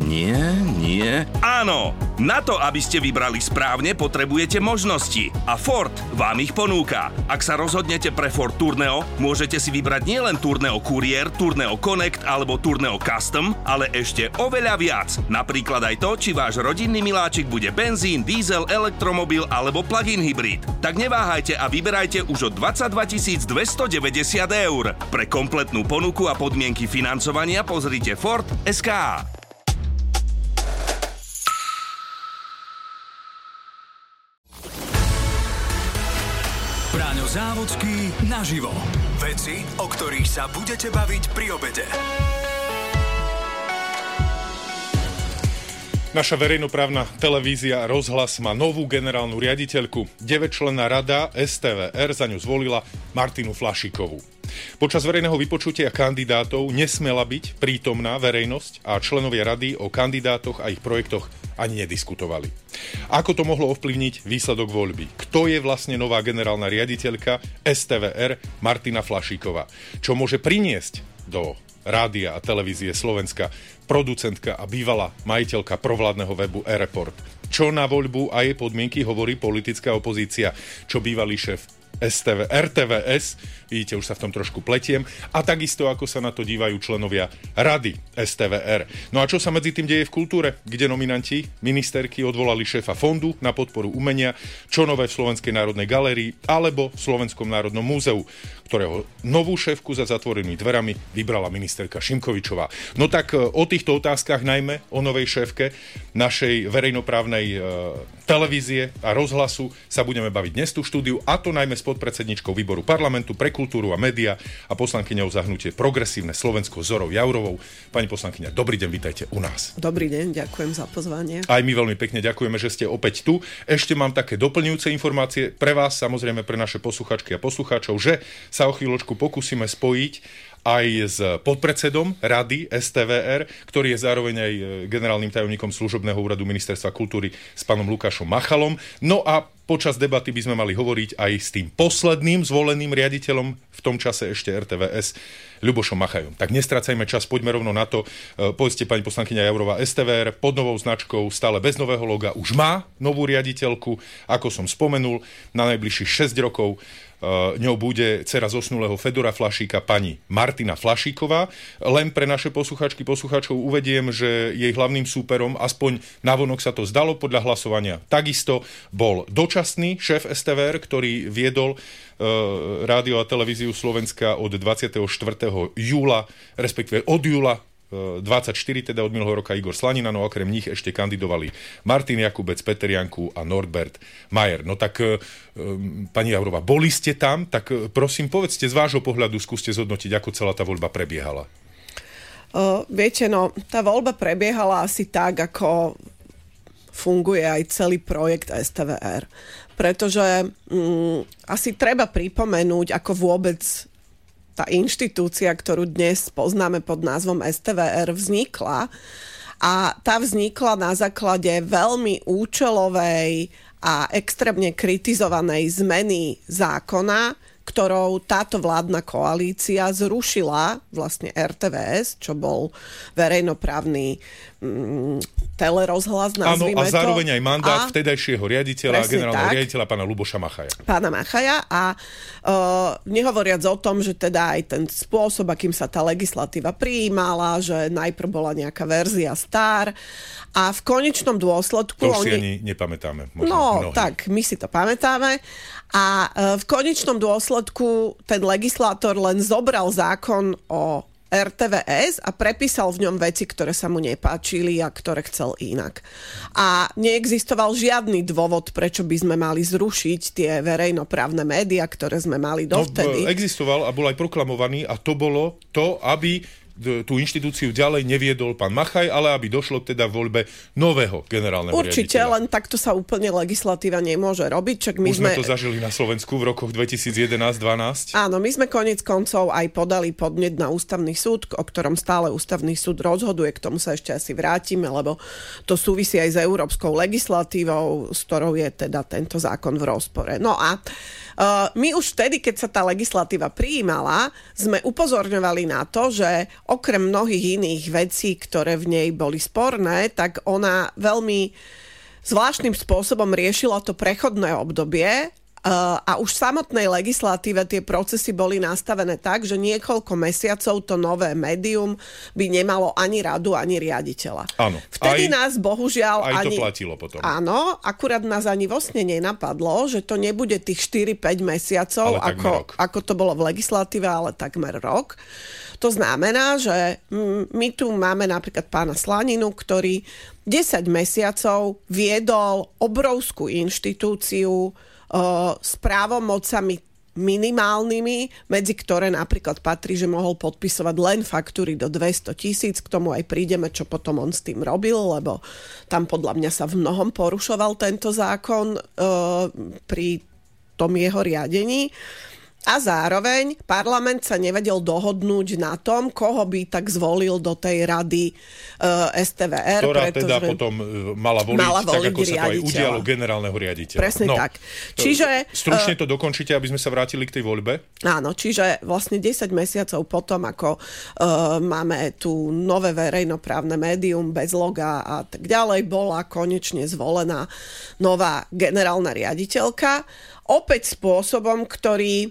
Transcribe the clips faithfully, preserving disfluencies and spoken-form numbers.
Nie, nie. Áno! Na to, aby ste vybrali správne, potrebujete možnosti. A Ford vám ich ponúka. Ak sa rozhodnete pre Ford Tourneo, môžete si vybrať nielen Tourneo Courier, Tourneo Connect alebo Tourneo Custom, ale ešte oveľa viac. Napríklad aj to, či váš rodinný miláčik bude benzín, diesel, elektromobil alebo plug-in hybrid. Tak neváhajte a vyberajte už od dvadsaťdva tisíc dvestodeväťdesiat eur. Pre kompletnú ponuku a podmienky financovania pozrite Ford bodka es ká. Braňo Závodský naživo. Veci, o ktorých sa budete baviť pri obede. Naša verejnoprávna televízia Rozhlas má novú generálnu riaditeľku. deväťčlenná rada es té vé er za ňu zvolila Martinu Flašíkovú. Počas verejného vypočutia kandidátov nesmela byť prítomná verejnosť a členovia rady o kandidátoch a ich projektoch ani nediskutovali. Ako to mohlo ovplyvniť výsledok voľby? Kto je vlastne nová generálna riaditeľka es té vé er Martina Flašíková? Čo môže priniesť do rádia a televízie Slovenska producentka a bývalá majiteľka provládneho webu e-Report? Čo na voľbu a jej podmienky hovorí politická opozícia? Čo bývalý šéf es té vé, er té vé es, vidíte, už sa v tom trošku pletiem, a takisto ako sa na to dívajú členovia rady es té vé er. No a čo sa medzi tým deje v kultúre, kde nominanti, ministerky odvolali šéfa fondu na podporu umenia, čo nové v Slovenskej národnej galérii alebo v Slovenskom národnom múzeu, ktorého novú šéfku za zatvorenými dverami vybrala ministerka Šimkovičová. No tak o týchto otázkach, najmä o novej šéfke našej verejnoprávnej e, televízie a rozhlasu, sa budeme baviť dnes tu v štúdiu, a to najmä s podpredsedničkou výboru parlamentu pre kultúru a média a poslankyňou za hnutie Progresívne Slovensko Zorou Jaurovou. Pani poslankyňa, dobrý deň, vítajte u nás. Dobrý deň, ďakujem za pozvanie. Aj my veľmi pekne ďakujeme, že ste opäť tu. Ešte mám také doplňujúce informácie pre vás, samozrejme pre naše posluchačky a poslucháčov, že sa o chvíľočku pokúsime spojiť aj s podpredsedom rady es té vé er, ktorý je zároveň aj generálnym tajomníkom služobného úradu Ministerstva kultúry, s pánom Lukášom Machalom. No a počas debaty by sme mali hovoriť aj s tým posledným zvoleným riaditeľom, v tom čase ešte er té vé es, Ľubošom Machajom. Tak nestracajme čas, poďme rovno na to. Povedzte, pani poslankyňa Jourová, es té vé er pod novou značkou, stále bez nového loga, už má novú riaditeľku, ako som spomenul, na najbližších šesť rokov. Uh, ňou bude dcera zosnulého Fedora Flašíka, pani Martina Flašíková. Len pre naše posluchačky, posluchačov uvediem, že jej hlavným súperom, aspoň navonok sa to zdalo podľa hlasovania, takisto bol dočasný šéf es té vé er, ktorý viedol uh, rádio a televíziu Slovenska od dvadsiateho štvrtého júla, respektíve od júla dvadsaťštyri, teda od minulého roka, Igor Slanina, no okrem nich ešte kandidovali Martin Jakubec, Peter Janku a Norbert Majer. No tak, pani Jourová, boli ste tam, tak prosím, povedzte z vášho pohľadu, skúste zhodnotiť, ako celá tá voľba prebiehala. Uh, viete, no, tá voľba prebiehala asi tak, ako funguje aj celý projekt es té vé er. Pretože um, asi treba pripomenúť, ako vôbec tá inštitúcia, ktorú dnes poznáme pod názvom es té vé er, vznikla. A tá vznikla na základe veľmi účelovej a extrémne kritizovanej zmeny zákona, ktorou táto vládna koalícia zrušila vlastne er té vé es, čo bol verejnoprávny mm, telerozhlas, nazvime to. Áno, a zároveň aj mandát a vtedajšieho riaditeľa, generálneho tak, riaditeľa pána Ľuboša Machaja. Pána Machaja a uh, nehovoriac o tom, že teda aj ten spôsob, akým sa tá legislatíva prijímala, že najprv bola nejaká verzia star a v konečnom dôsledku... To si oni... ani nepamätáme. Možno no, mnohí. tak, my si to pamätáme. A uh, v konečnom dôsledku ten legislátor len zobral zákon o er té vé es a prepísal v ňom veci, ktoré sa mu nepáčili a ktoré chcel inak. A neexistoval žiadny dôvod, prečo by sme mali zrušiť tie verejnoprávne médiá, ktoré sme mali dovtedy. No, existoval a bol aj proklamovaný, a to bolo to, aby tú inštitúciu ďalej neviedol pán Machaj, ale aby došlo teda v voľbe nového generálneho Určite, riaditeľa. len takto sa úplne legislatíva nemôže robiť. Čak my Už sme sme to zažili na Slovensku v rokoch dvetisícjedenásť dvanásť. Áno, my sme koniec koncov aj podali podnet na ústavný súd, o ktorom stále ústavný súd rozhoduje, k tomu sa ešte asi vrátime, lebo to súvisí aj s európskou legislatívou, s ktorou je teda tento zákon v rozpore. No a uh, my už vtedy, keď sa tá legislatíva prijímala, sme upozorňovali na to, že okrem mnohých iných vecí, ktoré v nej boli sporné, tak ona veľmi zvláštnym spôsobom riešila to prechodné obdobie. A už v samotnej legislatíve tie procesy boli nastavené tak, že niekoľko mesiacov to nové médium by nemalo ani radu, ani riaditeľa. Áno. Vtedy aj, nás bohužiaľ aj ani... to platilo potom. Áno, akurát nás ani vo sne nenapadlo, že to nebude tých štyri päť mesiacov, ako, ako to bolo v legislatíve, ale takmer rok. To znamená, že my tu máme napríklad pána Slaninu, ktorý desať mesiacov viedol obrovskú inštitúciu s právomocami minimálnymi, medzi ktoré napríklad patrí, že mohol podpisovať len faktúry do dvesto tisíc, k tomu aj prídeme, čo potom on s tým robil, lebo tam podľa mňa sa v mnohom porušoval tento zákon uh, pri tom jeho riadení. A zároveň parlament sa nevedel dohodnúť na tom, koho by tak zvolil do tej rady uh, es té vé er. Ktorá teda potom mala voliť, mala voliť tak ako riaditeľa. Sa to aj udialo generálneho riaditeľa. Presne no, tak. Čiže, stručne to dokončite, aby sme sa vrátili k tej voľbe. Áno, čiže vlastne desať mesiacov potom, ako uh, máme tu nové verejnoprávne médium bez loga a tak ďalej, bola konečne zvolená nová generálna riaditeľka. Opäť spôsobom, ktorý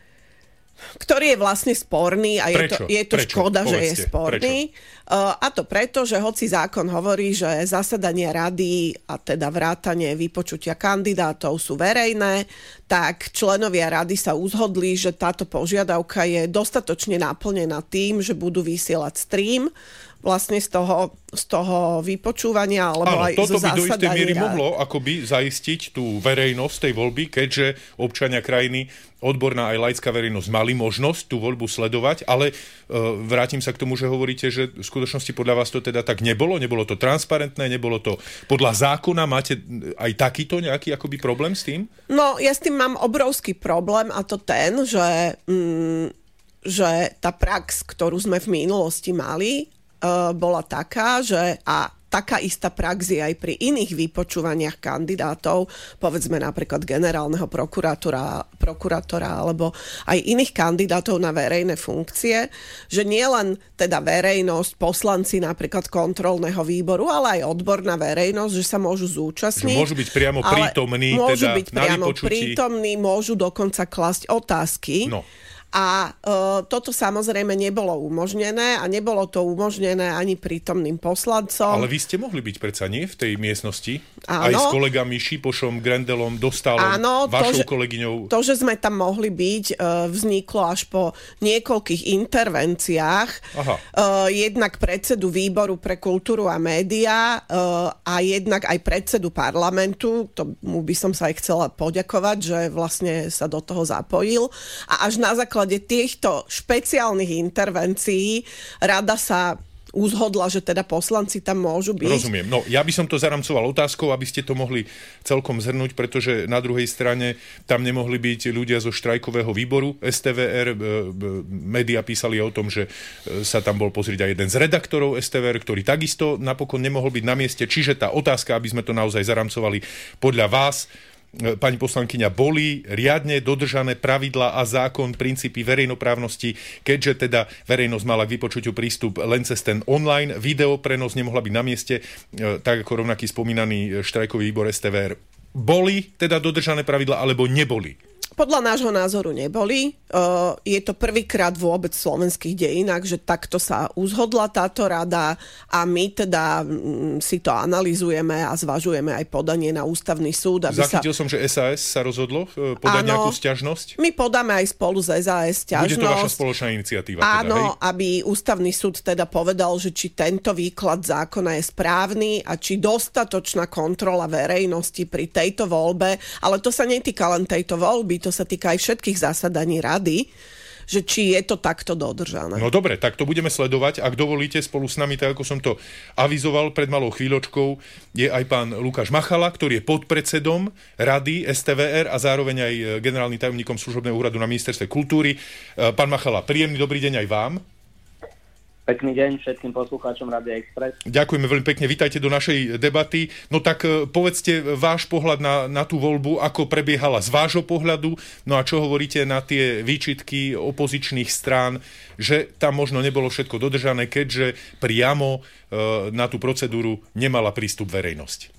ktorý je vlastne sporný a je prečo? to, je to prečo? škoda, Povedzte, že je sporný. Uh, a to preto, že hoci zákon hovorí, že zasadania rady a teda vrátanie vypočutia kandidátov sú verejné, tak členovia rady sa uzhodli, že táto požiadavka je dostatočne naplnená tým, že budú vysielať stream vlastne z toho, z toho vypočúvania, alebo áno, aj zo toto by do istej miery rád. mohlo akoby zaistiť tú verejnosť tej voľby, keďže občania krajiny, odborná aj laická verejnosť mali možnosť tú voľbu sledovať, ale uh, vrátim sa k tomu, že hovoríte, že v skutočnosti podľa vás to teda tak nebolo, nebolo to transparentné, nebolo to podľa zákona, máte aj takýto nejaký akoby problém s tým? No, ja s tým mám obrovský problém a to ten, že, mm, že tá prax, ktorú sme v minulosti mali, bola taká, že a taká istá prax je aj pri iných vypočúvaniach kandidátov, povedzme napríklad generálneho prokurátora, prokurátora alebo aj iných kandidátov na verejné funkcie, že nie len teda verejnosť, poslanci napríklad kontrolného výboru, ale aj odborná verejnosť, že sa môžu zúčastniť. Že môžu byť priamo prítomní, môžu teda byť priamo na vypočutí. prítomní, môžu dokonca klasť otázky. No. A e, toto samozrejme nebolo umožnené a nebolo to umožnené ani prítomným poslancom. Ale vy ste mohli byť predsa nie v tej miestnosti? Áno. Aj s kolegami Šipošom, Grendelom, Dostálom, áno, vašou to, že, kolegyňou. To, že sme tam mohli byť, e, vzniklo až po niekoľkých intervenciách. Aha. E, jednak predsedu výboru pre kultúru a médiá e, a jednak aj predsedu parlamentu. Tomu by som sa aj chcela poďakovať, že vlastne sa do toho zapojil. A až na základe týchto špeciálnych intervencií rada sa uzhodla, že teda poslanci tam môžu byť. Rozumiem. No, ja by som to zaramcoval otázkou, aby ste to mohli celkom zhrnúť, pretože na druhej strane tam nemohli byť ľudia zo štrajkového výboru es té vé er. Média písali o tom, že sa tam bol pozrieť aj jeden z redaktorov es té vé er, ktorý takisto napokon nemohol byť na mieste. Čiže tá otázka, aby sme to naozaj zaramcovali, podľa vás, pani poslankyňa, boli riadne dodržané pravidlá a zákon, princípy verejnoprávnosti, keďže teda verejnosť mala k vypočutiu prístup len cez ten online videoprenos, nemohla byť na mieste, tak ako rovnaký spomínaný štrajkový výbor es té vé er. Boli teda dodržané pravidlá, alebo neboli? Podľa nášho názoru neboli. Je to prvýkrát vôbec v slovenských dejinách, že takto sa uzhodla táto rada a my teda si to analyzujeme a zvažujeme aj podanie na ústavný súd. Aby Zachytil sa... som, že es a es sa rozhodlo podať áno, nejakú sťažnosť? My podáme aj spolu s es a es sťažnosť. Bude to vaša spoločná iniciatíva? Áno, teda, aby ústavný súd teda povedal, že či tento výklad zákona je správny a či dostatočná kontrola verejnosti pri tejto voľbe, ale to sa netýka len tejto voľby, to sa týka aj všetkých zasadaní rady, že či je to takto dodržané. No dobre, tak to budeme sledovať. Ak dovolíte, spolu s nami, tak ako som to avizoval pred malou chvíľočkou, je aj pán Lukáš Machala, ktorý je podpredsedom rady es té vé er a zároveň aj generálnym tajomníkom služobného úradu na ministerstve kultúry. Pán Machala, príjemný dobrý deň aj vám. Pekný deň všetkým poslucháčom Rádia Express. Ďakujeme veľmi pekne, vítajte do našej debaty. No tak povedzte váš pohľad na, na tú voľbu, ako prebiehala z vášho pohľadu, no a čo hovoríte na tie výčitky opozičných strán, že tam možno nebolo všetko dodržané, keďže priamo e, na tú procedúru nemala prístup verejnosť.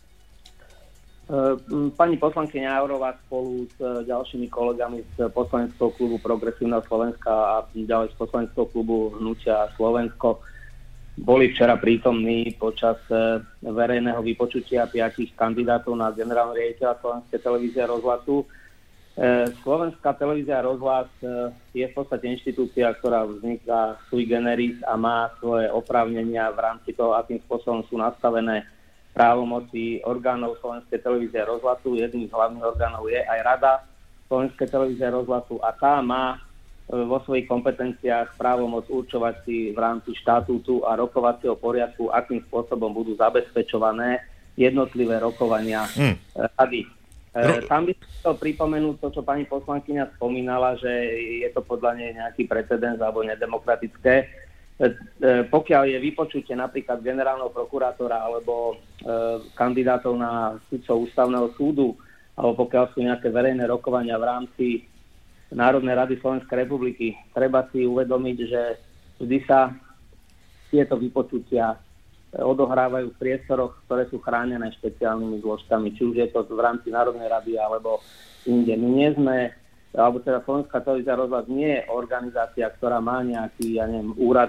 Pani poslankyňa Jourová spolu s ďalšími kolegami z poslaneckého klubu Progresívneho Slovenska a ďalej z poslaneckého klubu Hnutia Slovensko boli včera prítomní počas verejného vypočutia piatich kandidátov na generálneho riaditeľa Slovenskej televízie a rozhlasu. Slovenská televízia a rozhlas je v podstate inštitúcia, ktorá vzniká sui generis a má svoje oprávnenia v rámci toho, akým spôsobom sú nastavené právomoci orgánov Slovenskej televízie a rozhlasu. Jedným z hlavných orgánov je aj Rada Slovenskej televízie a rozhlasu a tá má vo svojich kompetenciách právomoc určovať si v rámci štatútu a rokovacieho poriadku, akým spôsobom budú zabezpečované jednotlivé rokovania hmm. Rady. Ro- Tam by som chcel pripomenúť to, čo pani poslankyňa spomínala, že je to podľa nej nejaký precedens alebo nedemokratické. Pokiaľ je vypočutie napríklad generálneho prokurátora alebo e, kandidátov na sudcov ústavného súdu, alebo pokiaľ sú nejaké verejné rokovania v rámci Národnej rady Slovenskej republiky, treba si uvedomiť, že vždy sa tieto vypočutia odohrávajú v priestoroch, ktoré sú chránené špeciálnymi zložkami, či už je to v rámci Národnej rady alebo inde. My nie sme, alebo teda Slovenská televízia rozhlas nie je organizácia, ktorá má nejaký, ja neviem, úrad,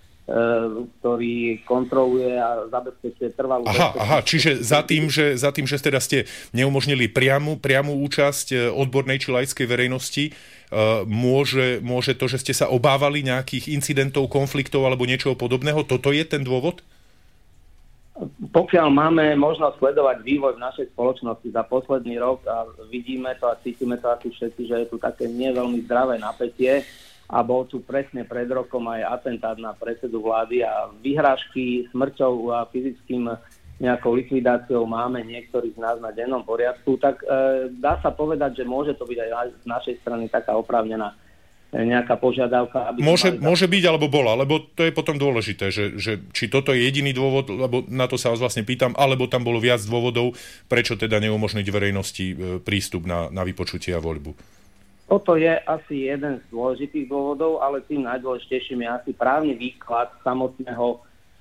ktorý kontroluje a zabezpečuje trvalú... Aha, aha, čiže za tým, že, za tým, že teda ste neumožnili priamu, priamu účasť odbornej či laickej verejnosti, môže, môže to, že ste sa obávali nejakých incidentov, konfliktov alebo niečoho podobného? Toto je ten dôvod? Pokiaľ máme možnosť sledovať vývoj v našej spoločnosti za posledný rok a vidíme to a cítime to asi všetci, že je tu také nie veľmi zdravé napätie, a bol tu presne pred rokom aj atentát na predsedu vlády a vyhrážky smrťou a fyzickým nejakou likvidáciou máme niektorých z nás na dennom poriadku, tak e, dá sa povedať, že môže to byť aj z našej strany taká oprávnená nejaká požiadavka. Aby môže, mali... môže byť alebo bola, lebo to je potom dôležité, že, že či toto je jediný dôvod, lebo na to sa vás vlastne pýtam, alebo tam bolo viac dôvodov, prečo teda neumožniť verejnosti prístup na, na vypočutie a voľbu. Toto je asi jeden z dôležitých dôvodov, ale tým najdôležitejším je asi právny výklad samotného e,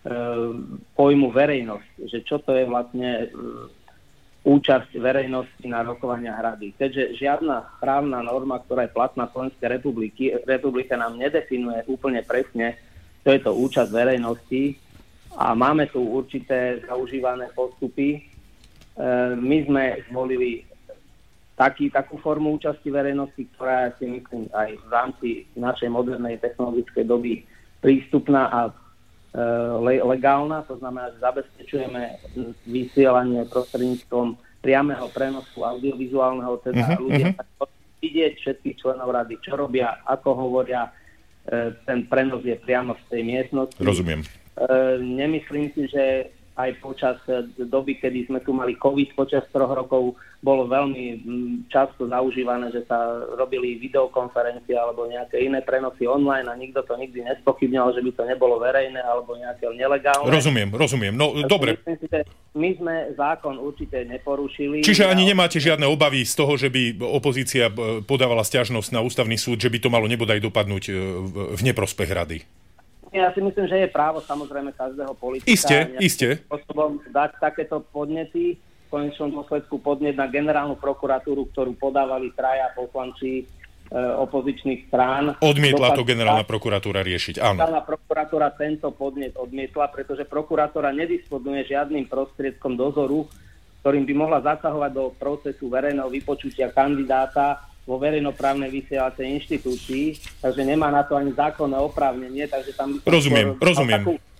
pojmu verejnosť, že čo to je vlastne e, účasť verejnosti na rokovaniach rady. Keďže žiadna právna norma, ktorá je platná v Slovenskej republiky, republike nám nedefinuje úplne presne, čo je to účasť verejnosti a máme tu určité zaužívané postupy. E, my sme zvolili Taký, takú formu účasti verejnosti, ktorá je, si myslím, aj v rámci našej modernej technologickej doby prístupná a e, le, legálna. To znamená, že zabezpečujeme vysielanie prostredníctvom priameho prenosu audiovizuálneho, teda uh-huh, ľudia uh-huh. vidieť všetkých členov rady, čo robia, ako hovoria. E, ten prenos je priamo v tej miestnosti. Rozumiem. E, nemyslím si, že aj počas doby, kedy sme tu mali COVID počas troch rokov, bolo veľmi často zaužívané, že sa robili videokonferencie alebo nejaké iné prenosy online a nikto to nikdy nespochybňal, že by to nebolo verejné alebo nejaké nelegálne. Rozumiem, rozumiem. No, tak dobre. Myslím si, že my sme zákon určite neporušili. Čiže ani nemáte žiadne obavy z toho, že by opozícia podávala sťažnosť na ústavný súd, že by to malo nebodaj dopadnúť v neprospech rady? Ja si myslím, že je právo samozrejme každého politika Isté, isté. spôsobom dať takéto podnety, v konečnom dôsledku podnet na generálnu prokuratúru, ktorú podávali traja poslanci e, opozičných strán. Odmietla to generálna prokuratúra riešiť, áno. Generálna prokuratúra tento podnet odmietla, pretože prokuratúra nedisponuje žiadnym prostriedkom dozoru, ktorým by mohla zasahovať do procesu verejného vypočutia kandidáta vo verejnoprávnej vysielacej inštitúcii, takže nemá na to ani zákonné oprávnenie, takže tam... Rozumiem, skôr, rozumiem. Takú,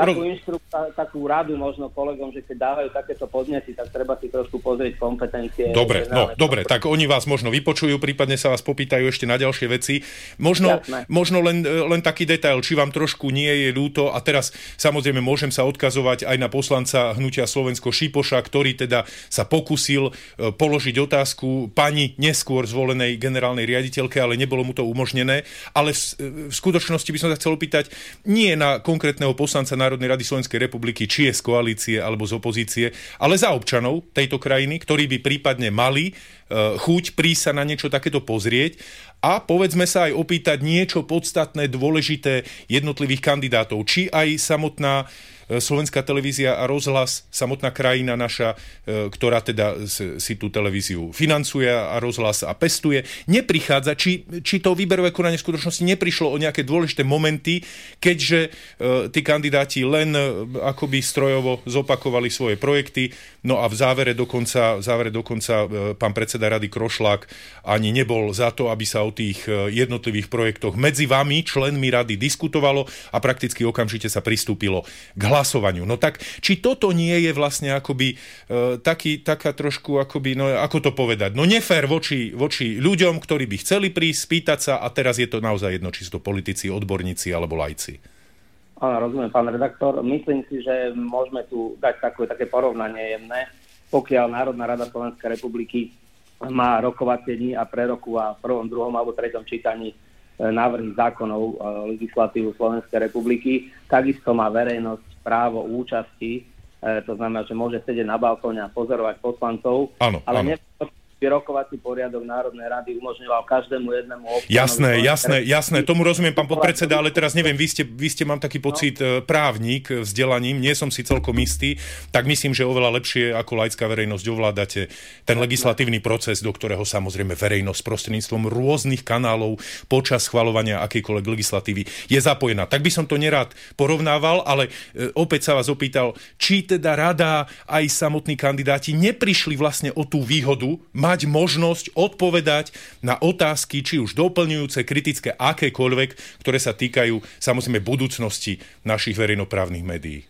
takú inštrukciu, takú radu možno kolegom, že keď dávajú takéto podnety, tak treba si trošku pozrieť kompetencie. Dobre, no, dobre, tak oni vás možno vypočujú, prípadne sa vás popýtajú ešte na ďalšie veci. Možno, možno len, len taký detail, či vám trošku nie je ľúto, a teraz samozrejme môžem sa odkazovať aj na poslanca Hnutia Slovensko Šipoša, ktorý teda sa pokúsil položiť otázku pani neskôr zvolenej generálnej riaditeľke, ale nebolo mu to umožnené. Ale v, v skutočnosti by som sa chcel opýtať nie na konkrétneho poslanca Národnej rady Slovenskej republiky, či je z koalície alebo z opozície, ale za občanov tejto krajiny, ktorí by prípadne mali uh, chuť prísť sa na niečo takéto pozrieť a povedzme sa aj opýtať niečo podstatné, dôležité jednotlivých kandidátov, či aj samotná Slovenská televízia a rozhlas, samotná krajina naša, ktorá teda si tú televíziu financuje a rozhlas a pestuje, neprichádza, či, či to výberové konanie v skutočnosti neprišlo o nejaké dôležité momenty, keďže tí kandidáti len akoby strojovo zopakovali svoje projekty, no a v závere dokonca, v závere dokonca pán predseda rady Krošlák ani nebol za to, aby sa o tých jednotlivých projektoch medzi vami, členmi rady, diskutovalo a prakticky okamžite sa pristúpilo k hlasovaniu. No tak, či toto nie je vlastne akoby e, taký, taká trošku akoby, no ako to povedať, no nefér voči, voči ľuďom, ktorí by chceli prísť, spýtať sa a teraz je to naozaj jedno, či sú to politici, odborníci alebo laici. Áno, rozumiem, pán redaktor. Myslím si, že môžeme tu dať také, také porovnanie jemné. Pokiaľ Národná rada Slovenskej republiky má rokovacie dni a prerokúva v prvom, druhom alebo treťom čítaní návrhy zákonov legislatívu Slovenskej republiky, takisto má verejnosť právo účasti, to znamená, že môže sedieť na balkóne a pozorovať poslancov, áno, ale áno. neviem, rokovací poriadok Národnej rady umožňoval každému jednému občanovi. Jasné, jasné, jasné, tomu rozumiem, pán podpredseda, ale teraz neviem, vy ste, vy ste mám taký pocit, no. právnik vzdelaním, nie som si celkom istý, tak myslím, že oveľa lepšie ako laická verejnosť ovládate ten legislatívny proces, do ktorého samozrejme verejnosť prostredníctvom rôznych kanálov počas schvaľovania akejkoľvek legislatívy je zapojená. Tak by som to nerád porovnával, ale e, opäť sa vás opýtal, či teda rada aj samotní kandidáti neprišli vlastne o tú výhodu, mať možnosť odpovedať na otázky, či už doplňujúce, kritické, akékoľvek, ktoré sa týkajú samozrejme budúcnosti našich verejnoprávnych médií.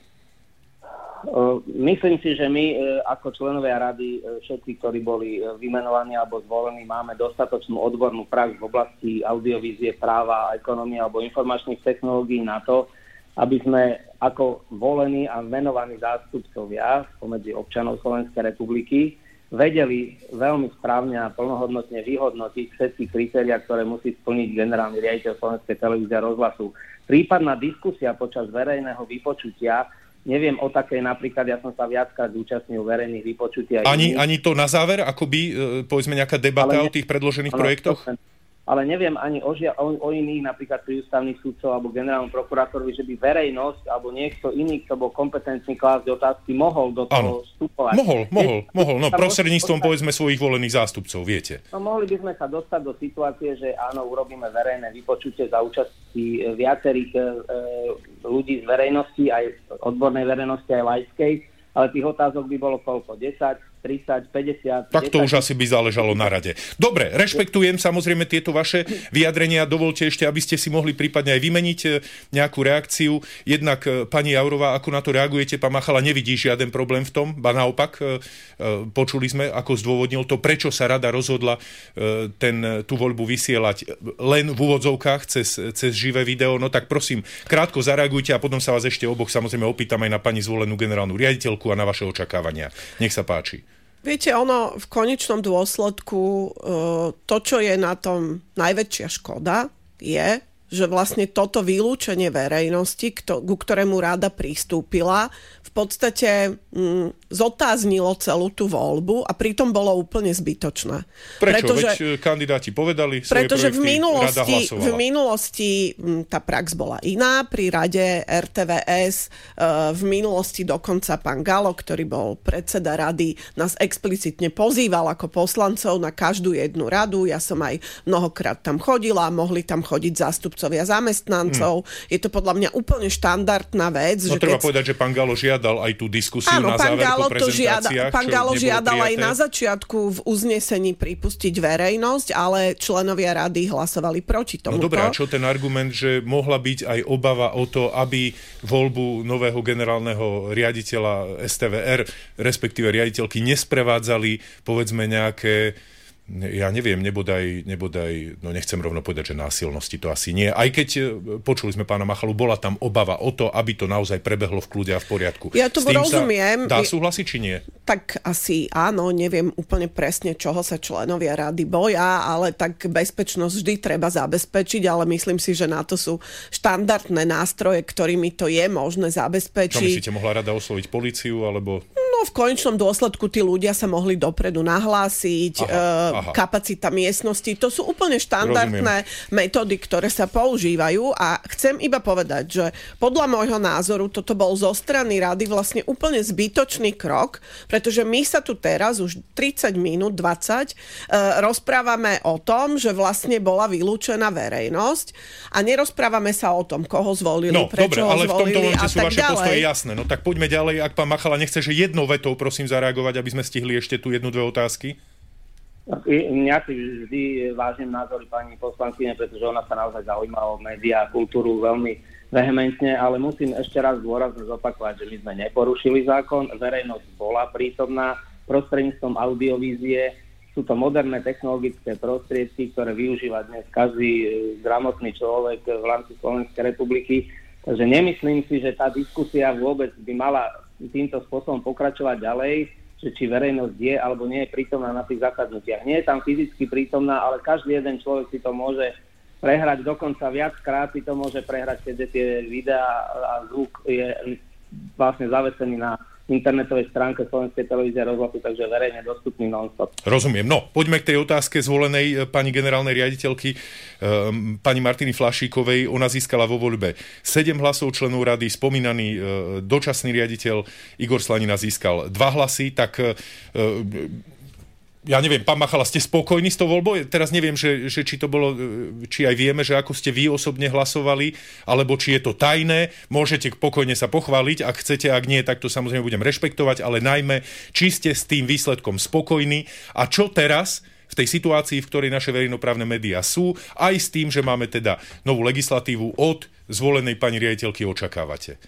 Myslím si, že my ako členovia rady, všetci, ktorí boli vymenovaní alebo zvolení, máme dostatočnú odbornú prax v oblasti audiovízie, práva, ekonomie alebo informačných technológií na to, aby sme ako volení a menovaní zástupcovia pomedzi občanov Slovenskej republiky vedeli veľmi správne a plnohodnotne vyhodnotiť všetky kritériá, ktoré musí splniť generálny riaditeľ Slovenskej televízie a rozhlasu. Prípadná diskusia počas verejného vypočutia, neviem o takej napríklad, ja som sa viackrát zúčastnil verejných vypočutí. Ani, ani to na záver, akoby, povedzme, nejaká debata ne, o tých predložených ale, projektoch? Ale neviem ani o, žia, o, o iných, napríklad pri ústavných sudcov alebo generálnom prokurátorovi, že by verejnosť alebo niekto iný, kto bol kompetentný klásť otázky, mohol do toho vstupovať. Mohol, mohol, Je, mohol, no prostredníctvom povedzme svojich volených zástupcov, viete. No mohli by sme sa dostať do situácie, že áno, urobíme verejné vypočutie za účasti viacerých e, ľudí z verejnosti, aj odbornej verejnosti, aj laickej, ale tých otázok by bolo koľko? desať, tridsať, päťdesiat. Tak to už asi by záležalo na rade. Dobre, rešpektujem samozrejme tieto vaše vyjadrenia. Dovolte ešte, aby ste si mohli prípadne aj vymeniť nejakú reakciu. Jednak pani Jourová, ako na to reagujete, pán Machala nevidí žiaden problém v tom, ba naopak, počuli sme, ako zdôvodnil to, prečo sa rada rozhodla ten, tú voľbu vysielať len v úvodzovkách cez, cez živé video. No tak prosím, krátko zareagujte a potom sa vás ešte oboch samozrejme opýtam aj na pani zvolenú generálnu riaditeľku a na vaše očakávania. Nech sa páči. Viete, ono v konečnom dôsledku to, čo je na tom najväčšia škoda, je, že vlastne toto vylúčenie verejnosti, ku ktorému rada pristúpila, v podstate mm, zotáznilo celú tú voľbu a pritom bolo úplne zbytočné. Prečo? Pretože, Veď kandidáti povedali svoje pretože projekty, v minulosti, rada hlasovala. v minulosti m, tá prax bola iná. Pri rade er té vé es e, v minulosti dokonca pán Galo, ktorý bol predseda rady, nás explicitne pozýval ako poslancov na každú jednu radu. Ja som aj mnohokrát tam chodila, mohli tam chodiť zástupcovia zamestnancov. Hmm. Je to podľa mňa úplne štandardná vec. No že treba keď... povedať, že pán Galo žiada požiadal aj tú diskusiu áno, na záver po prezentáciách. Žiada, pán Galo žiadal aj na začiatku v uznesení pripustiť verejnosť, ale členovia rady hlasovali proti tomuto. No dobré, a čo ten argument, že mohla byť aj obava o to, aby voľbu nového generálneho riaditeľa es té vé er, respektíve riaditeľky, nesprevádzali, povedzme, nejaké, ja neviem, nebodaj, nebodaj, no nechcem rovno povedať, že násilnosti, to asi nie. Aj keď počuli sme pána Machalu, bola tam obava o to, aby to naozaj prebehlo v kľude a v poriadku. Ja to rozumiem. Dá súhlasiť, či nie? Tak asi áno, neviem úplne presne, čoho sa členovia rady boja, ale tak bezpečnosť vždy treba zabezpečiť, ale myslím si, že na to sú štandardné nástroje, ktorými to je možné zabezpečiť. No myslíte, mohla rada osloviť políciu, alebo... No v konečnom dôsledku tí ľudia sa mohli dopredu nahlásiť, aha, aha. kapacita miestnosti, to sú úplne štandardné Rozumiem. metódy, ktoré sa používajú a chcem iba povedať, že podľa môjho názoru toto bol zo strany rady vlastne úplne zbytočný krok, pretože my sa tu teraz už tridsať minút, dvadsať uh, rozprávame o tom, že vlastne bola vylúčená verejnosť a nerozprávame sa o tom, koho zvolili, no, prečo dobre, ho ale zvolili v tomto momente a sú tak vaše ďalej. postoje jasné. No tak poďme ďalej, ak pán Machala nechce, že jednou vetou prosím zareagovať, aby sme stihli ešte tu jednu, dve otázky. Mňa si vždy vážim názory pani poslankyne, pretože ona sa naozaj zaujíma o médiá a kultúru veľmi vehementne, ale musím ešte raz dôrazne zopakovať, že my sme neporušili zákon, verejnosť bola prítomná prostredníctvom audiovízie. Sú to moderné technologické prostriedky, ktoré využíva dnes každý gramotný človek v rámci Slovenskej republiky. Takže nemyslím si, že tá diskusia vôbec by mala týmto spôsobom pokračovať ďalej, že či verejnosť je alebo nie je prítomná na tých zasadnutiach. Nie je tam fyzicky prítomná, ale každý jeden človek si to môže prehrať, dokonca viackrát si to môže prehrať, keďže tie videá a zvuk je vlastne zavesený na internetovej stránke Slovenskej televízie rozhlasu, takže verejne dostupný non-stop. Rozumiem. No, poďme k tej otázke zvolenej pani generálnej riaditeľky, um, pani Martiny Flašíkovej. Ona získala vo voľbe sedem hlasov členov rady, spomínaný uh, dočasný riaditeľ Igor Slanina získal dva hlasy, tak uh, ja neviem, pán Machala, ste spokojní s tou voľbou? Teraz neviem, že, že či to bolo, či aj vieme, že ako ste vy osobne hlasovali, alebo či je to tajné. Môžete pokojne sa pochváliť, ak chcete, ak nie, tak to samozrejme budem rešpektovať, ale najmä, či ste s tým výsledkom spokojní a čo teraz v tej situácii, v ktorej naše verejnoprávne médiá sú, aj s tým, že máme teda novú legislatívu od zvolenej pani riaditeľky očakávate?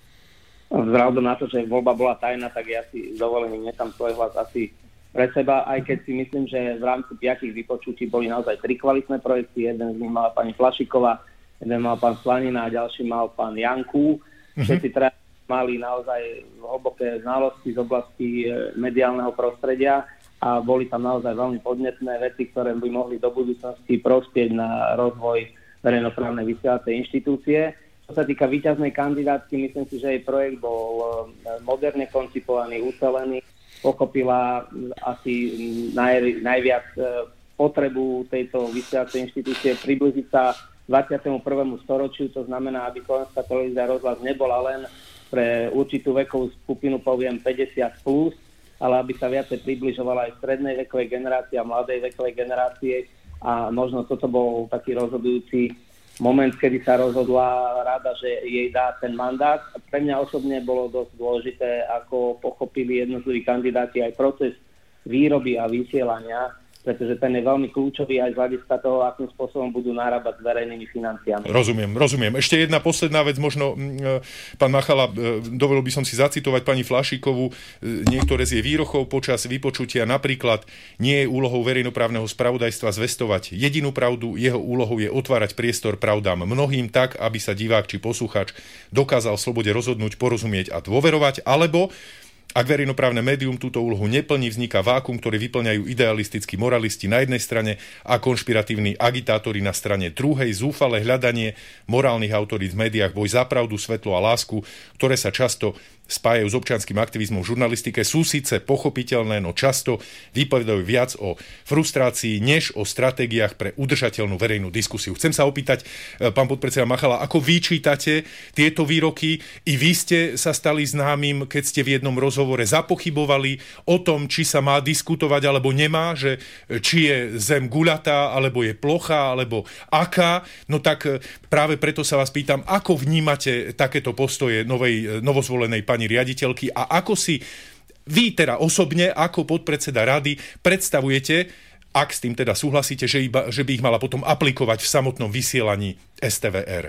Vzhľadom na to, že voľba bola tajná, tak ja si dovolím nechám svoj hlas asi pre seba, aj keď si myslím, že v rámci piatich vypočutí boli naozaj tri kvalitné projekty. Jeden z nich mala pani Flašíková, jeden mal pán Slanina a ďalší mal pán Janku. Mm-hmm. Všetci teda mali naozaj hlboké znalosti z oblasti mediálneho prostredia a boli tam naozaj veľmi podnetné veci, ktoré by mohli do budúcnosti prospieť na rozvoj verejnoprávnej vysielacej inštitúcie. Čo sa týka víťaznej kandidátky, myslím si, že jej projekt bol moderne koncipovaný, ucelený, pochopila asi naj, najviac potrebu tejto vysielacej inštitúcie približiť sa dvadsiatemu prvému storočiu, to znamená, aby Slovenská televízia rozhlas nebola len pre určitú vekovú skupinu, poviem päťdesiat plus, ale aby sa viacej približovala aj strednej vekovej generácii a mladej vekovej generácie a možno toto bol taký rozhodujúci moment, kedy sa rozhodla rada, že jej dá ten mandát. Pre mňa osobne bolo dosť dôležité, ako pochopili jednotliví kandidáti aj proces výroby a vysielania, pretože ten je veľmi kľúčový aj z hľadiska toho, akým spôsobom budú narábať s verejnými financiami. Rozumiem, rozumiem. Ešte jedna posledná vec, možno pán Machala, dovolil by som si zacitovať pani Flašíkovú, niektoré z jej výrochov počas vypočutia, napríklad nie je úlohou verejnoprávneho spravodajstva zvestovať jedinú pravdu, jeho úlohou je otvárať priestor pravdám mnohým tak, aby sa divák či poslucháč dokázal v slobode rozhodnúť, porozumieť a dôverovať, alebo ak verejnoprávne médium túto úlohu neplní, vzniká vákum, ktoré vyplňajú idealistickí moralisti na jednej strane a konšpiratívni agitátori na strane druhej, zúfale hľadanie morálnych autorít v médiách, boj za pravdu, svetlo a lásku, ktoré sa často spájajú s občianskym aktivizmom v žurnalistike, sú síce pochopiteľné, no často vypovedajú viac o frustrácii, než o stratégiách pre udržateľnú verejnú diskusiu. Chcem sa opýtať, pán podpredseda Machala, ako vyčítate tieto výroky? I vy ste sa stali známym, keď ste v jednom rozhovore zapochybovali o tom, či sa má diskutovať alebo nemá, že či je zem guľatá, alebo je plochá, alebo aká. No tak práve preto sa vás pýtam, ako vnímate takéto postoje novej, novozvolenej pani pani riaditeľky a ako si vy teda osobne, ako podpredseda rady, predstavujete, ak s tým teda súhlasíte, že, iba, že by ich mala potom aplikovať v samotnom vysielaní es té vé er?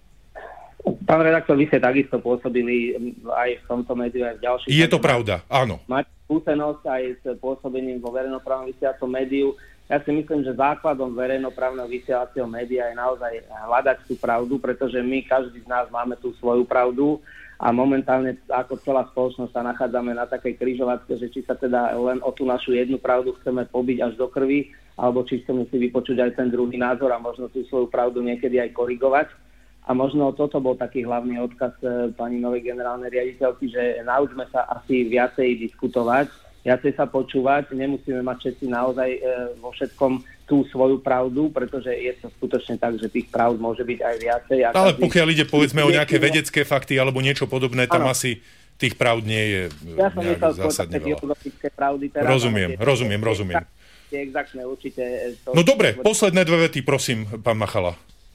Pán redaktor, vy ste takisto pôsobili aj v tomto médiu, aj v ďalších. Je to pravda, áno. Máte skúsenosť aj s pôsobením vo verejnoprávnom vysielacom médiu. Ja si myslím, že základom verejnoprávneho vysielacieho média je naozaj hľadať tú pravdu, pretože my, každý z nás, máme tú svoju pravdu a momentálne ako celá spoločnosť sa nachádzame na takej križovatke, že či sa teda len o tú našu jednu pravdu chceme pobiť až do krvi, alebo či chceme si vypočuť aj ten druhý názor a možno tú svoju pravdu niekedy aj korigovať. A možno toto bol taký hlavný odkaz pani novej generálnej riaditeľky, že naučme sa asi viacej diskutovať, viacej sa počúvať, nemusíme mať všetci naozaj e, vo všetkom tú svoju pravdu, pretože je to skutočne tak, že tých pravd môže byť aj viacej. Ale pokiaľ ide povedzme o nejaké vedecké fakty alebo niečo podobné, tam ano. Asi tých pravd nie je ja som nejak zásadne veľa. Pravdy teraz, rozumiem, tie, rozumiem, rozumiem. Tie exaktné určite... To, no dobre, posledné dve vety, prosím, pán Machala.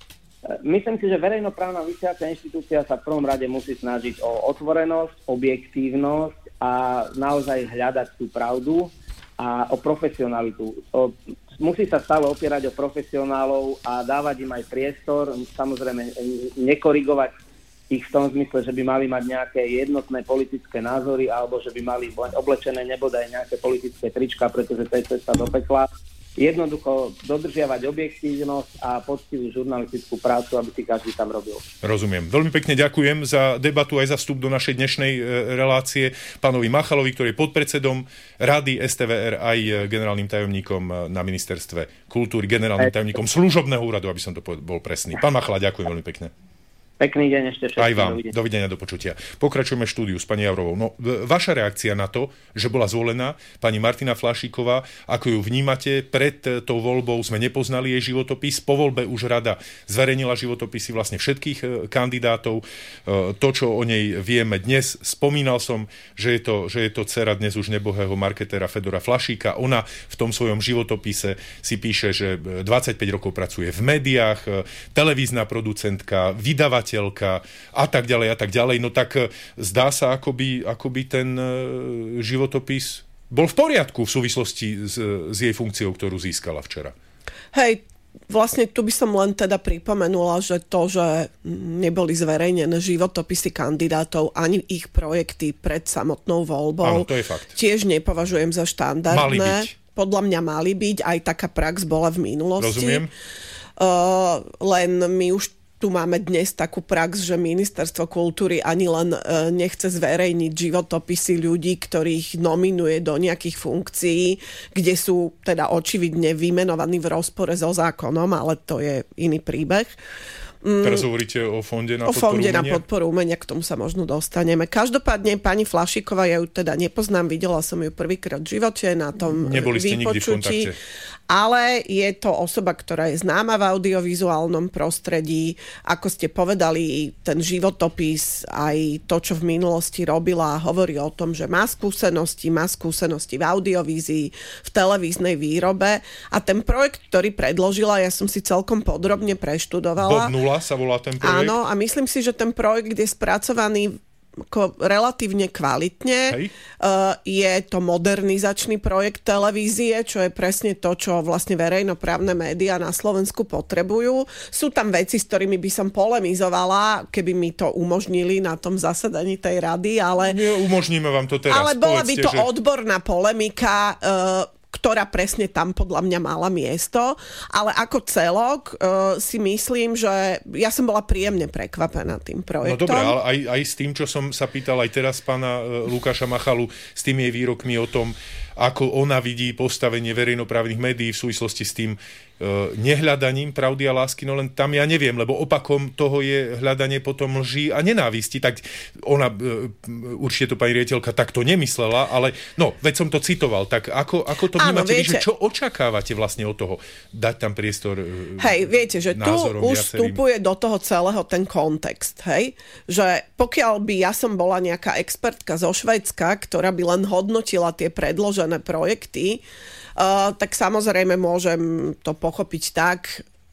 Myslím si, že verejnoprávna vysielacia inštitúcia sa v prvom rade musí snažiť o otvorenosť, objektívnosť a naozaj hľadať tú pravdu a o profesionalitu. O, musí sa stále opierať o profesionálov a dávať im aj priestor, samozrejme nekorigovať ich v tom zmysle, že by mali mať nejaké jednotné politické názory alebo že by mali oblečené nebodaj nejaké politické trička, pretože to je cesta do pekla. Jednoducho dodržiavať objektívnosť a poctivú žurnalistickú prácu, aby si každý tam robil. Rozumiem. Veľmi pekne ďakujem za debatu aj za vstup do našej dnešnej e, relácie pánovi Machalovi, ktorý je podpredsedom Rady es té vé er aj generálnym tajomníkom na ministerstve kultúry, generálnym tajomníkom služobného úradu, aby som to bol presný. Pán Machala, ďakujem veľmi pekne. Pekný deň ešte všetkým. Aj vám. Dovidenia. Dovidenia, do počutia. Pokračujeme štúdiu s pani Javrovou. No, vaša reakcia na to, že bola zvolená pani Martina Flašíková, ako ju vnímate? Pred tou voľbou sme nepoznali jej životopis. Po voľbe už rada zverejnila životopisy vlastne všetkých kandidátov. To, čo o nej vieme dnes, spomínal som, že je to, že je to dcera dnes už nebohého marketéra Fedora Flašíka. Ona v tom svojom životopise si píše, že dvadsaťpäť rokov pracuje v médiách, televízna producentka, vydavateľ a tak ďalej a tak ďalej. No tak zdá sa, ako by, ako by ten životopis bol v poriadku v súvislosti s, s jej funkciou, ktorú získala včera. Hej, vlastne tu by som len teda pripomenula, že to, že neboli zverejnené životopisy kandidátov ani ich projekty pred samotnou voľbou, áno, to je fakt. Tiež nepovažujem za štandardné. Mali byť. Podľa mňa mali byť, aj taká prax bola v minulosti. Rozumiem. Uh, len my už tu máme dnes takú prax, že Ministerstvo kultúry ani len e, nechce zverejniť životopisy ľudí, ktorých nominuje do nejakých funkcií, kde sú teda očividne vymenovaní v rozpore so zákonom, ale to je iný príbeh. Teraz hovoríte o fonde na o podporu fonde umenia? na podporu umenia, k tomu sa možno dostaneme. Každopádne pani Flašíková, ja ju teda nepoznám, videla som ju prvýkrát v živote na tom Neboli ste nikdy v kontakte. Ale je to osoba, ktorá je známa v audiovizuálnom prostredí. Ako ste povedali, ten životopis, aj to, čo v minulosti robila, hovorí o tom, že má skúsenosti, má skúsenosti v audiovízii, v televíznej výrobe. A ten projekt, ktorý predložila, ja som si celkom podrobne preštudovala. Bod nula sa volá ten projekt. Áno, a myslím si, že ten projekt je spracovaný ako relatívne kvalitne. Uh, je to modernizačný projekt televízie, čo je presne to, čo vlastne verejnoprávne médiá na Slovensku potrebujú. Sú tam veci, s ktorými by som polemizovala, keby mi to umožnili na tom zasadaní tej rady, ale... Umožníme vám to teraz. Ale bola by to že... odborná polemika, uh, ktorá presne tam podľa mňa mala miesto, ale ako celok uh, si myslím, že ja som bola príjemne prekvapená tým projektom. No dobré, ale aj, aj s tým, čo som sa pýtal aj teraz pána uh, Lukáša Machalu, s tými jej výrokmi o tom, ako ona vidí postavenie verejnoprávnych médií v súvislosti s tým uh, nehľadaním pravdy a lásky, no len tam ja neviem, lebo opakom toho je hľadanie potom lží a nenávisti, tak ona, uh, určite to pani riaditeľka takto nemyslela, ale no, veď som to citoval, tak ako, ako to vnímate vy, že čo očakávate vlastne od toho? Dať tam priestor uh, Hej, viete, že tu už viacerým... vstupuje do toho celého ten kontext, hej? Že pokiaľ by ja som bola nejaká expertka zo Švédska, ktorá by len hodnotila tie predložené projekty, uh, tak samozrejme môžem to pochopiť tak,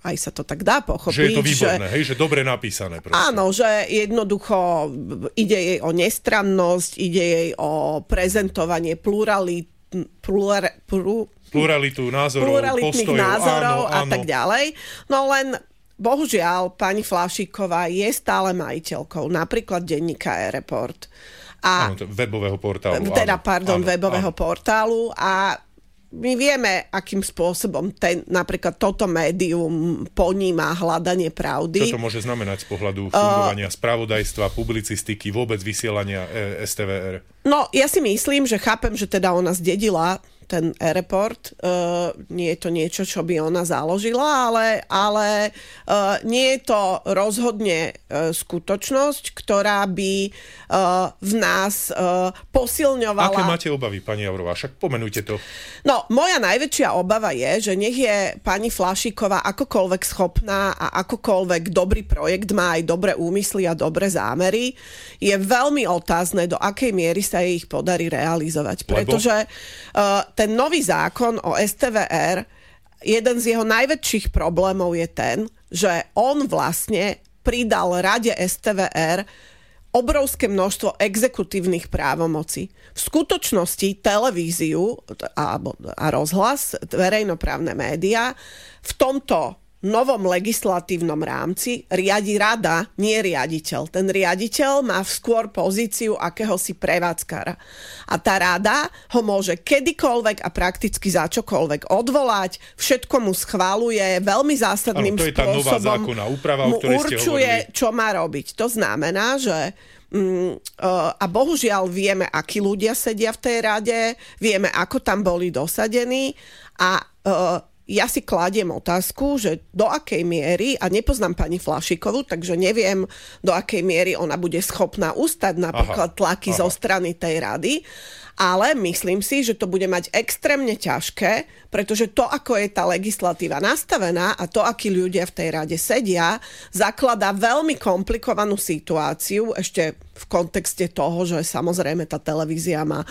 aj sa to tak dá pochopiť. Že je to výborné, že, hej, že dobre napísané. Proste. Áno, že jednoducho ide jej o nestrannosť, ide jej o prezentovanie pluralit, plural, plu, pluralitu názorov, pluralitných postojov, názorov áno, a áno. tak ďalej. No len bohužiaľ pani Flašíková je stále majiteľkou napríklad denníka E-Report. A, áno, webového portálu. Teda, áno, pardon, áno, webového áno. portálu a my vieme, akým spôsobom ten, napríklad toto médium poníma hľadanie pravdy. Čo to môže znamenať z pohľadu fungovania uh, spravodajstva, publicistiky, vôbec vysielania es té vé er? No, ja si myslím, že chápem, že teda ona zdedila ten E-Report. Uh, nie je to niečo, čo by ona založila, ale, ale uh, nie je to rozhodne uh, skutočnosť, ktorá by uh, v nás uh, posilňovala... Aké máte obavy, pani Jourová? Však pomenujte to. No, moja najväčšia obava je, že nech je pani Flašíková akokoľvek schopná a akokoľvek dobrý projekt má aj dobré úmysly a dobré zámery, je veľmi otázne, do akej miery sa jej ich podarí realizovať. Pretože uh, ten nový zákon o es té vé er, jeden z jeho najväčších problémov je ten, že on vlastne pridal Rade es té vé er obrovské množstvo exekutívnych právomocí. V skutočnosti televíziu a, a rozhlas, verejnoprávne médiá v tomto novom legislatívnom rámci riadi rada, nie riaditeľ. Ten riaditeľ má skôr pozíciu akéhosi prevádzkara. A tá rada ho môže kedykoľvek a prakticky za čokoľvek odvolať, všetko mu schváluje veľmi zásadným spôsobom. Áno, to je tá nová zákonná úprava, o ktorej ste určuje, hovorili. čo má robiť. To znamená, že mm, uh, a bohužiaľ vieme, akí ľudia sedia v tej rade, vieme, ako tam boli dosadení a uh, ja si kladiem otázku, že do akej miery, a nepoznám pani Flašíkovú, takže neviem, do akej miery ona bude schopná ustať napríklad aha, tlaky aha. zo strany tej rady, ale myslím si, že to bude mať extrémne ťažké, pretože to, ako je tá legislatíva nastavená a to, akí ľudia v tej rade sedia, zakladá veľmi komplikovanú situáciu, ešte v kontexte toho, že samozrejme tá televízia má uh,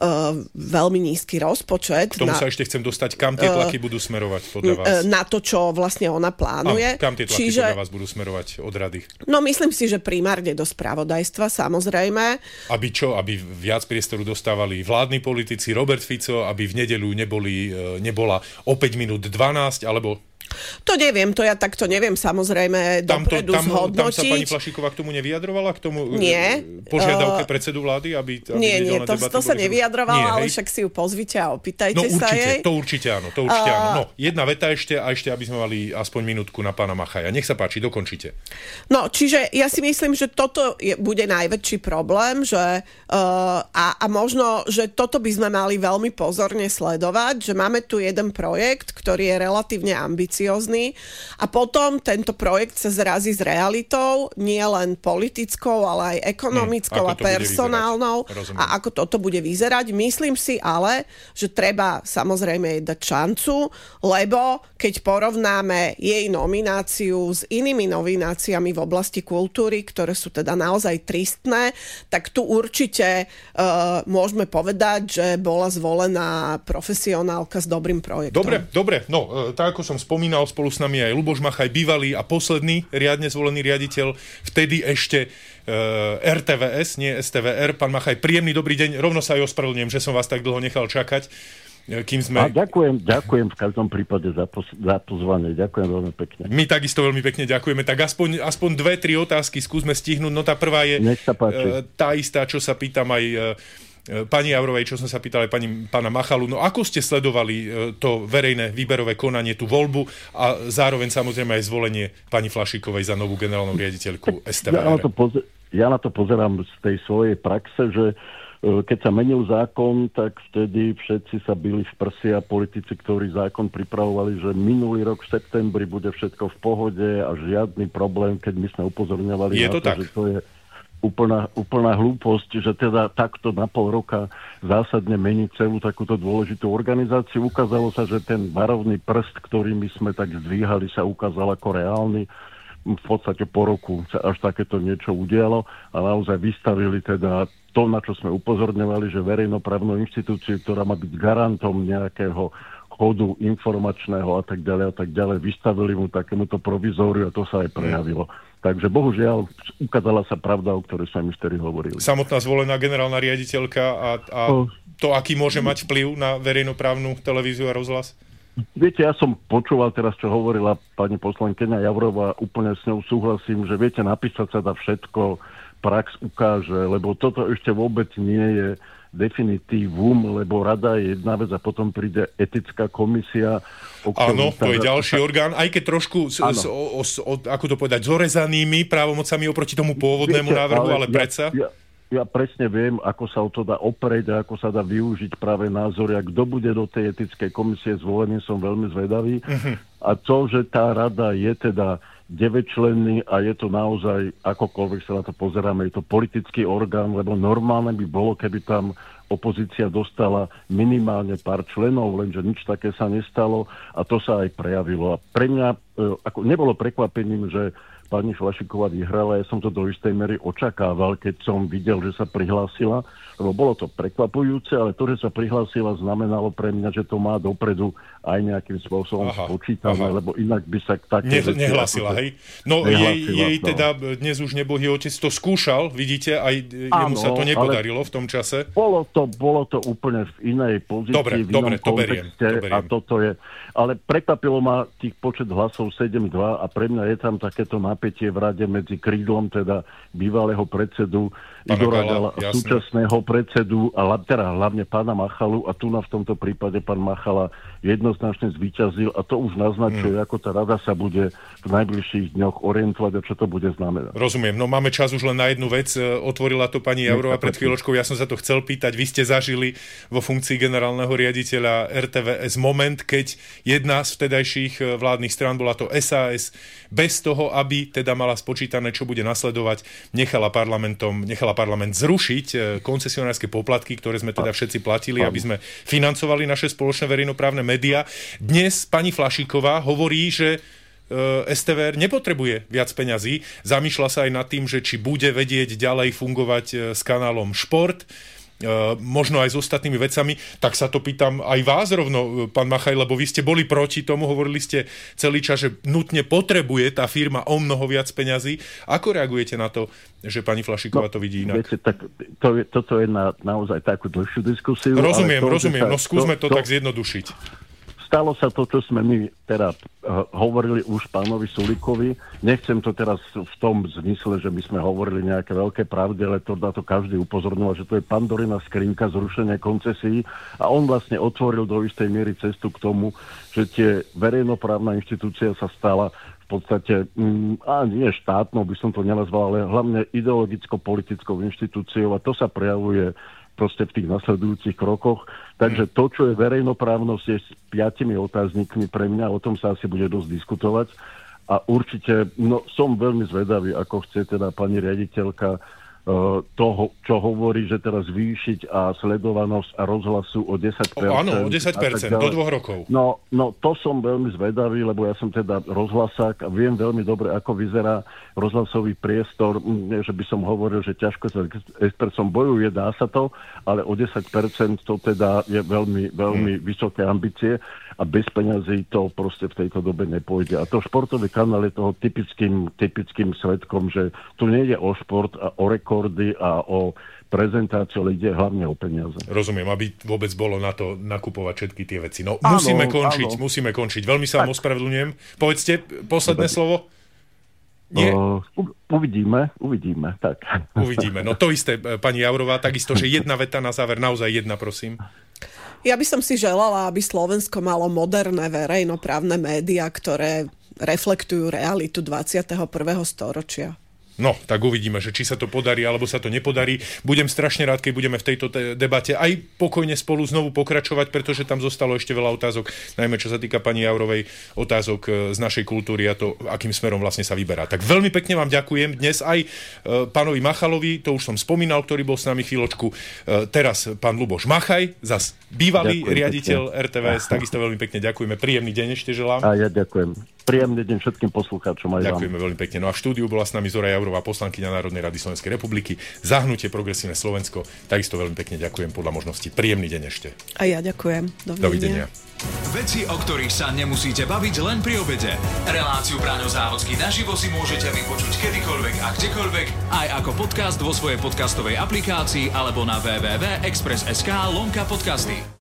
veľmi nízky rozpočet. K tomu na, sa ešte chcem dostať. Kam tie tlaky uh, budú smerovať podľa vás? Na to, čo vlastne ona plánuje. Áno, kam tie tlaky Čiže, podľa vás budú smerovať od rady? No myslím si, že primárne do spravodajstva, samozrejme. Aby čo? Aby viac priestoru dostávali vládni politici, Robert Fico, aby v nedeľu neboli, nebola o päť minút dvanásť, alebo... To neviem, to ja takto neviem samozrejme tam to, dopredu tam, zhodnotiť. Tam sa pani Flašíková k tomu nevyjadrovala? K tomu nie. Požiadavke predsedu vlády? Aby, aby nie, nie, to, to sa nevyjadrovala, nie, ale však si ju pozvite a opýtajte no, určite, sa jej. To určite áno, to určite uh, áno. No, jedna veta ešte a ešte, aby sme mali aspoň minútku na pána Machaja. Nech sa páči, dokončite. No, čiže ja si myslím, že toto je, bude najväčší problém, že uh, a, a možno, že toto by sme mali veľmi pozorne sledovať, že máme tu jeden projekt, ktorý je relatívne ambiciózny, a potom tento projekt sa zrazí s realitou, nie len politickou, ale aj ekonomickou hmm, a personálnou. A ako toto bude vyzerať. Myslím si ale, že treba samozrejme jej dať šancu, lebo keď porovnáme jej nomináciu s inými nomináciami v oblasti kultúry, ktoré sú teda naozaj tristné, tak tu určite uh, môžeme povedať, že bola zvolená profesionálka s dobrým projektom. Dobre, dobre. No, tak ako som spomínal, spolu s nami aj Ľuboš Machaj, bývalý a posledný riadne zvolený riaditeľ, vtedy ešte uh, er té vé es, nie es té vé er. Pán Machaj, príjemný dobrý deň. Rovno sa aj ospravedlňujem, že som vás tak dlho nechal čakať. Kým sme... A ďakujem, ďakujem v každom prípade za, pos- za pozvanie. Ďakujem veľmi pekne. My takisto veľmi pekne ďakujeme. Tak aspoň, aspoň dve, tri otázky skúsme stihnúť. No tá prvá je uh, tá istá, čo sa pýtam aj uh, pani Jourovej, čo som sa pýtal aj pani, pána Machalu. No ako ste sledovali to verejné výberové konanie, tú voľbu a zároveň samozrejme aj zvolenie pani Flašíkovej za novú generálnu riaditeľku es té vé er? Ja na to, pozer- ja na to pozerám z tej svojej praxe, že keď sa menil zákon, tak vtedy všetci sa bili v prsi a politici, ktorí zákon pripravovali, že minulý rok v septembri bude všetko v pohode a žiadny problém, keď my sme upozorňovali je na to, to, tak? že to je úplná, úplná hlúposť, že teda takto na pol roka zásadne meniť celú takúto dôležitú organizáciu. Ukázalo sa, že ten varovný prst, ktorými sme tak zdvíhali, sa ukázal ako reálny. V podstate po roku sa až takéto niečo udialo a naozaj vystavili teda to, na čo sme upozorňovali, že verejnoprávnu inštitúciu, ktorá má byť garantom nejakého chodu informačného a tak ďalej a tak ďalej. Vystavili mu takémuto provizóriu a to sa aj prejavilo. Takže bohužiaľ ukázala sa pravda, o ktorej sme my vtedy hovorili. Samotná zvolená generálna riaditeľka a, a to, aký môže mať vplyv na verejnoprávnu televíziu a rozhlas? Viete, ja som počúval teraz, čo hovorila pani poslankyňa Javrová, úplne s ňou súhlasím, že viete, napísať sa dá všetko, prax ukáže, lebo toto ešte vôbec nie je definitívum, lebo rada je jedna vec a potom príde etická komisia. Áno, to je ďalší orgán, aj keď trošku, s, s, o, s, o, ako to povedať, s orezanými právomocami oproti tomu pôvodnému Viete, návrhu, ale, ale predsa... Ja, ja, ja presne viem, ako sa o to dá oprieť a ako sa dá využiť práve názory. A kto bude do tej etickej komisie zvolený, som veľmi zvedavý. Uh-huh. A to, že tá rada je teda deväťčlenný a je to naozaj, akokoľvek sa na to pozeráme, je to politický orgán, lebo normálne by bolo, keby tam opozícia dostala minimálne pár členov, lenže nič také sa nestalo a to sa aj prejavilo. A pre mňa ako nebolo prekvapením, že pani Flašíková vyhrala, ja som to do istej mery očakával, keď som videl, že sa prihlásila, lebo bolo to prekvapujúce, ale to, že sa prihlásila, znamenalo pre mňa, že to má dopredu aj nejakým spôsobom aha, spočítané, aha. lebo inak by sa také... Ne, nehlásila, hej? No jej, jej no. teda dnes už nebohý otec to skúšal, vidíte, aj jemu áno, sa to nepodarilo v tom čase. Bolo to, bolo to úplne v inej pozícii, dobre, v inom dobre, to beriem, to beriem. A toto je... Ale prekvapilo ma tých počet hlasov sedem dva a pre mňa je tam takéto napätie v rade medzi krídlom teda bývalého predsedu Igora Gala a súčasného predsedu a teda hlavne pána Machalu a tu na v tomto prípade pán Machala jednoznačne zvíťazil a to už naznačuje, hmm. ako tá rada sa bude v najbližších dňoch orientovať a čo to bude znamenať. Rozumiem, no máme čas už len na jednu vec. Otvorila to pani Javrová pred chvíľočkou, ja som sa to chcel pýtať. Vy ste zažili vo funkcii generálneho riaditeľa er té vé es moment, keď jedna z vtedajších vládnych strán, bola to es a es, bez toho, aby teda mala spočítané, čo bude nasledovať, nechala parlamentom, nechala parlament zrušiť koncesionárske poplatky, ktoré sme teda všetci platili, aby sme financovali naše spoločné verejnoprávne médiá. Dnes pani Flašíková hovorí, že es té vé er nepotrebuje viac peňazí. Zamýšľa sa aj nad tým, že či bude vedieť ďalej fungovať s kanálom Šport, možno aj s ostatnými vecami. Tak sa to pýtam aj vás rovno, pán Machaj, lebo vy ste boli proti tomu, hovorili ste celý čas, že nutne potrebuje tá firma o mnoho viac peňazí. Ako reagujete na to, že pani Flašíková no, to vidí inak? Viete, tak to je, toto je na, naozaj takú dlhšiu diskusiu. Rozumiem, to, rozumiem, sa, no skúsme to, to to tak zjednodušiť. Stalo sa to, čo sme my teda uh, hovorili už pánovi Sulíkovi. Nechcem to teraz v tom zmysle, že by sme hovorili nejaké veľké pravdy, ale to na to každý upozorňoval, že to je Pandorina skrinka, zrušenie koncesií a on vlastne otvoril do istej miery cestu k tomu, že tie verejnoprávna inštitúcia sa stala v podstate, mm, a nie štátnou, by som to nenazval, ale hlavne ideologicko-politickou inštitúciou a to sa prejavuje proste v tých nasledujúcich krokoch. Takže to, čo je verejnoprávnosť, je s piatimi otáznikmi pre mňa, o tom sa asi bude dosť diskutovať. A určite, no som veľmi zvedavý, ako chce teda pani riaditeľka uh, toho, čo hovorí, že teraz zvýšiť a sledovanosť a rozhlasu o desať percent. O, áno, o desať percent, do dvoch rokov. No, no, to som veľmi zvedavý, lebo ja som teda rozhlasák a viem veľmi dobre, ako vyzerá rozhlasový priestor. Nie, že by som hovoril, že ťažko sa expertom bojuje, dá sa to, ale o desať percent to teda je veľmi, veľmi hmm. vysoké ambície a bez peňazí to proste v tejto dobe nepôjde. A to športový kanál je toho typickým, typickým svedkom, že tu nie je o šport a o rekordy a o prezentáciu, ale ide hlavne o peniaze. Rozumiem, aby vôbec bolo na to nakupovať všetky tie veci. No, áno, musíme končiť, áno. musíme končiť. Veľmi sa vám ospravedlňujem. Povedzte posledné Dobre. slovo. Nie? Uh, uvidíme, uvidíme, tak. Uvidíme. No to isté, pani Javrová, takisto, že jedna veta na záver, naozaj jedna, prosím. Ja by som si želala, aby Slovensko malo moderné verejnoprávne médiá, ktoré reflektujú realitu dvadsiateho prvého storočia. No, tak uvidíme, že či sa to podarí, alebo sa to nepodarí. Budem strašne rád, keď budeme v tejto te- debate aj pokojne spolu znovu pokračovať, pretože tam zostalo ešte veľa otázok, najmä čo sa týka pani Javrovej, otázok z našej kultúry a to, akým smerom vlastne sa vyberá. Tak veľmi pekne vám ďakujem. Dnes aj e, pánovi Machalovi, to už som spomínal, ktorý bol s nami chvíľočku. E, teraz pán Ľuboš Machaj, zas bývalý ďakujem riaditeľ pekne er té vé es. Takisto veľmi pekne ďakujeme. Príjemný deň ešte želám. A ja ďakujem. Príjemný deň všetkým poslucháčom aj vám. Ďakujeme veľmi pekne. No a v štúdiu bola s nami Zora Jaurová, poslankyňa Národnej rady Slovenskej republiky, za hnutie Progresívne Slovensko. Takisto veľmi pekne ďakujem podľa možnosti. Príjemný deň ešte. A ja ďakujem. Dovidenia. Dovidenia. Veci, o ktorých sa nemusíte baviť len pri obede. Reláciu Braňo Závodský naživo si môžete vypočuť kedykoľvek a kdekoľvek, aj ako podcast vo svojej podcastovej aplikácii alebo na w w w bodka express bodka es ká lomka podcasty.